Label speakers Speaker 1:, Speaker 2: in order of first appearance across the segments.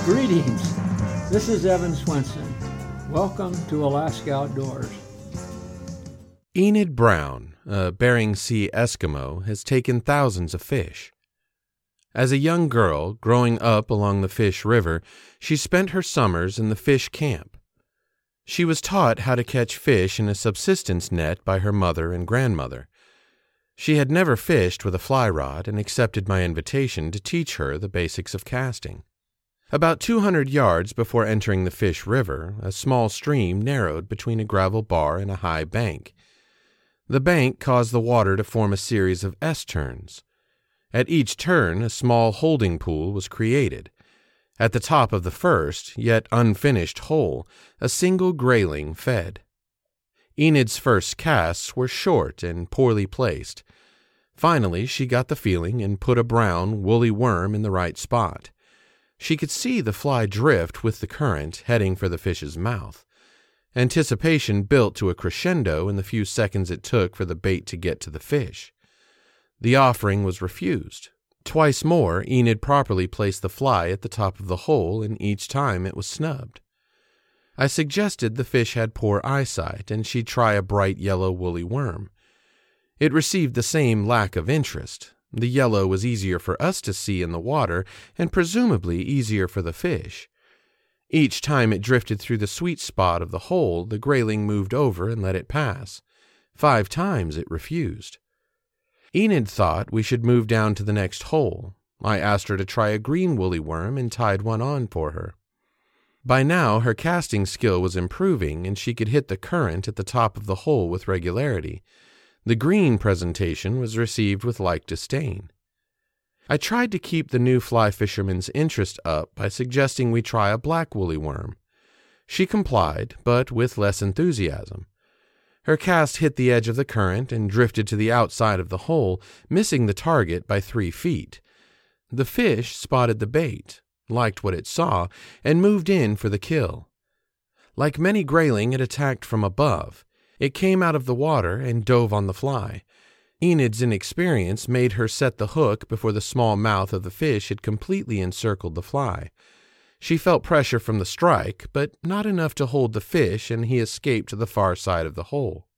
Speaker 1: Greetings. This is Evan Swenson. Welcome to Alaska Outdoors.
Speaker 2: Enid Brown, a Bering Sea Eskimo, has taken thousands of fish. As a young girl growing up along the Fish River, she spent her summers in the fish camp. She was taught how to catch fish in a subsistence net by her mother and grandmother. She had never fished with a fly rod and accepted my invitation to teach her the basics of casting. About 200 yards before entering the Fish River, a small stream narrowed between a gravel bar and a high bank. The bank caused the water to form a series of S-turns. At each turn, a small holding pool was created. At the top of the first, yet unfinished hole, a single grayling fed. Enid's first casts were short and poorly placed. Finally, she got the feeling and put a brown, woolly worm in the right spot. She could see the fly drift with the current, heading for the fish's mouth. Anticipation built to a crescendo in the few seconds it took for the bait to get to the fish. The offering was refused. Twice more, Enid properly placed the fly at the top of the hole, and each time it was snubbed. I suggested the fish had poor eyesight, and she'd try a bright yellow woolly worm. It received the same lack of interest. The yellow was easier for us to see in the water, and presumably easier for the fish. Each time it drifted through the sweet spot of the hole, the grayling moved over and let it pass. 5 times it refused. Enid thought we should move down to the next hole. I asked her to try a green woolly worm and tied one on for her. By now her casting skill was improving, and she could hit the current at the top of the hole with regularity. The green presentation was received with like disdain. I tried to keep the new fly fisherman's interest up by suggesting we try a black woolly worm. She complied, but with less enthusiasm. Her cast hit the edge of the current and drifted to the outside of the hole, missing the target by 3 feet. The fish spotted the bait, liked what it saw, and moved in for the kill. Like many grayling, it attacked from above. It came out of the water and dove on the fly. Enid's inexperience made her set the hook before the small mouth of the fish had completely encircled the fly. She felt pressure from the strike, but not enough to hold the fish, and he escaped to the far side of the hole.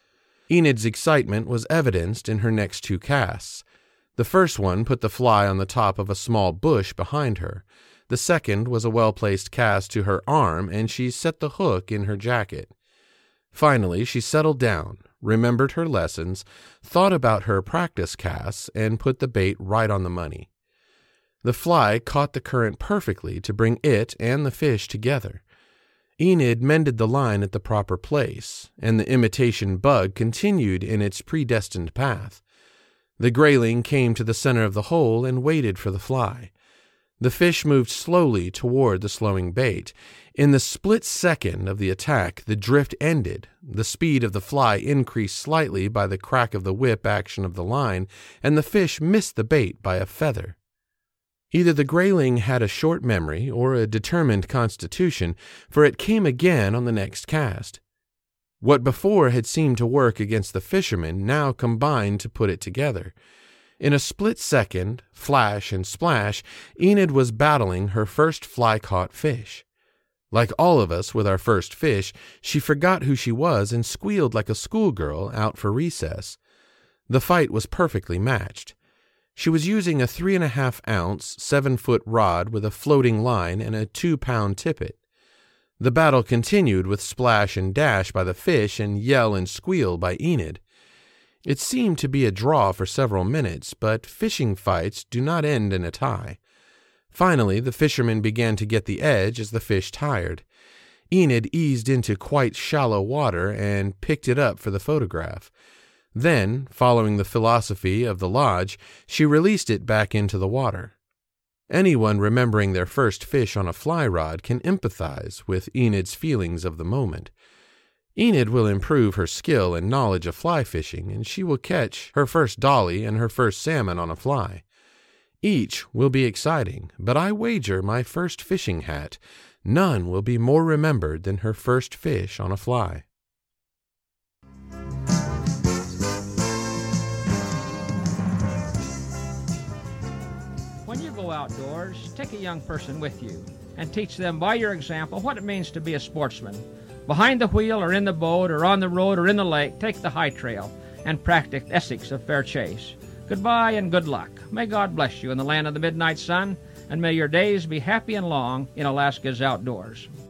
Speaker 2: Enid's excitement was evidenced in her next 2 casts. The first one put the fly on the top of a small bush behind her. The second was a well-placed cast to her arm, and she set the hook in her jacket. Finally, she settled down, remembered her lessons, thought about her practice casts, and put the bait right on the money. The fly caught the current perfectly to bring it and the fish together. Enid mended the line at the proper place, and the imitation bug continued in its predestined path. The grayling came to the center of the hole and waited for the fly. The fish moved slowly toward the slowing bait. In the split second of the attack, the drift ended. The speed of the fly increased slightly by the crack of the whip action of the line, and the fish missed the bait by a feather. Either the grayling had a short memory or a determined constitution, for it came again on the next cast. What before had seemed to work against the fisherman now combined to put it together. In a split second, flash and splash, Enid was battling her first fly-caught fish. Like all of us with our first fish, she forgot who she was and squealed like a schoolgirl out for recess. The fight was perfectly matched. She was using a 3.5-ounce, 7-foot rod with a floating line and a 2-pound tippet. The battle continued with splash and dash by the fish and yell and squeal by Enid. It seemed to be a draw for several minutes, but fishing fights do not end in a tie. Finally, the fisherman began to get the edge as the fish tired. Enid eased into quite shallow water and picked it up for the photograph. Then, following the philosophy of the lodge, she released it back into the water. Anyone remembering their first fish on a fly rod can empathize with Enid's feelings of the moment. Enid will improve her skill and knowledge of fly fishing, and she will catch her first dolly and her first salmon on a fly. Each will be exciting, but I wager my first fishing hat, none will be more remembered than her first fish on a fly.
Speaker 1: When you go outdoors, take a young person with you. and teach them by your example what it means to be a sportsman. Behind the wheel or in the boat or on the road or in the lake, take the high trail and practice ethics of fair chase. Goodbye and good luck. May God bless you in the land of the midnight sun, and may your days be happy and long in Alaska's outdoors.